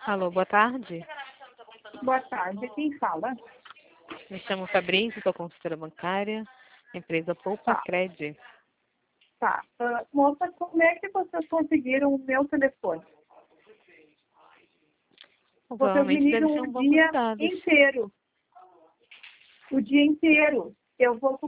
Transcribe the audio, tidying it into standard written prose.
Alô, boa tarde. Boa tarde, quem fala? Me chamo Fabrício, sou consultora bancária, empresa Poupa Cred. Tá. Moça, como é que vocês conseguiram o meu telefone? Vocês me Provavelmente deve ligam ser um o banco de dia dados. inteiro. O dia inteiro. Eu vou